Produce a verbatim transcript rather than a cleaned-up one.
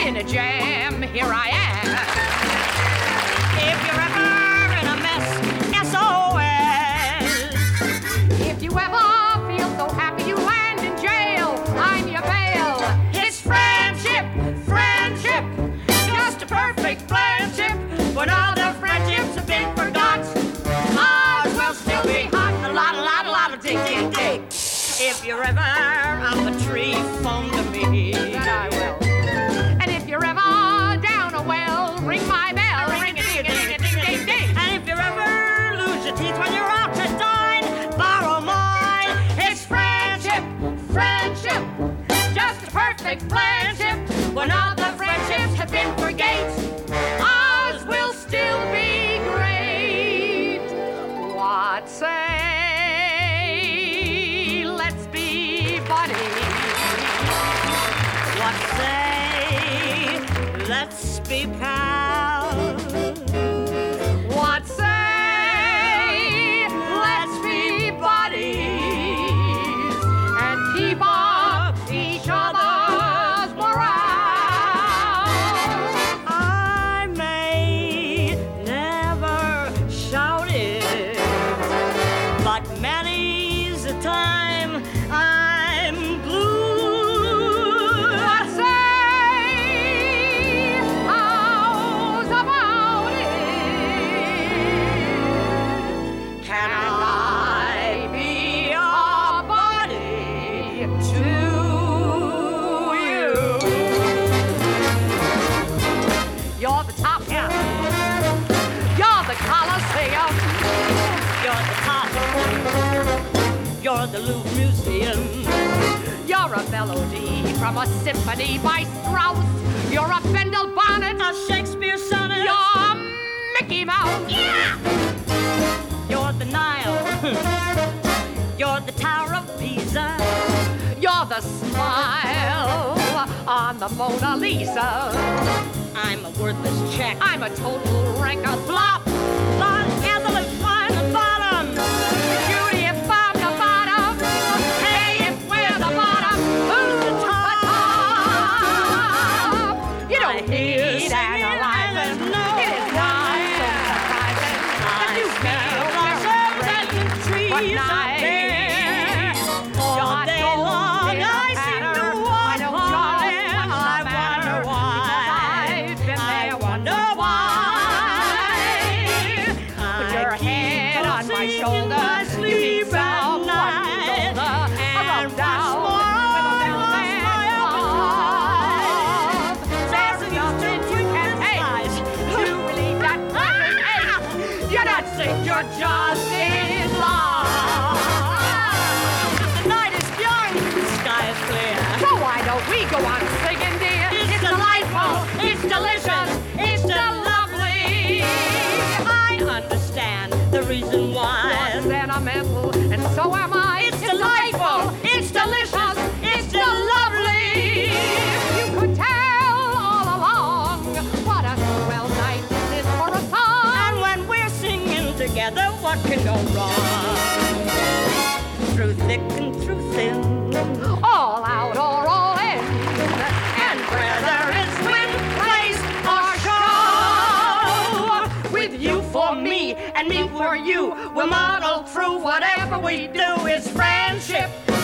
in a jam, here I am. If you're ever in a mess, S O S. If you ever feel so happy you land in jail, I'm your bail. It's friendship, friendship, just a perfect friendship. When all the friendships have been forgot, ours will still be hot. A lot, a lot, a lot of dig, dig, dig. If you're ever up a tree, phone to me. That I will. And if you're ever down a well, ring my bell. Ring a ding, a ding, a ding, ding, ding. And if you ever lose your teeth when you're out to dine, borrow mine. It's friendship, friendship, just a perfect friendship. When all the friendships have been forgate, ours will still be great. What say? Let's be buddies. What say? Let's be pals. What say? Let's be buddies and keep up each other's morale. I may never shout it, but many's the time I'm blue. What say? How's about it? Can I be a buddy to you? You're the top hat. You're the Coliseum. You're the top. You're the Louvre Museum. You're a melody from a symphony by Strauss. You're a Bendel bonnet, a Shakespeare sonnet. You're Mickey Mouse. Yeah! You're the Nile. You're the Tower of Pisa. You're the smile on the Mona Lisa. I'm a worthless check. I'm a total wreck, a flop. Von Ethel is on the bottom. Judy is from the bottom. Hey, if we're the bottom, who's the top? You don't need analyzing. It is not so surprising that you feel blossoms and trees up there. All day long I seem to wonder why. I wonder why. Put your head on my shoulder, you need someone to rub down with a little man love. There's nothing you can taste to relieve that burning ache. You're not sick, you're just in love. The night is young, the sky is clear. So why don't we go on singing, dear? It's delightful, it's delicious, it's lovely. I understand the reason why. You're sentimental, and so am I. It's delightful, it's delicious, it's lovely. You could tell all along what a swell night this is for a song. And when we're singing together, what can go wrong? Through thick and through thin, all out or all in, and whether it's wind, place, or show, with you for me and me for you, we'll muddle through whatever we do. Is friendship,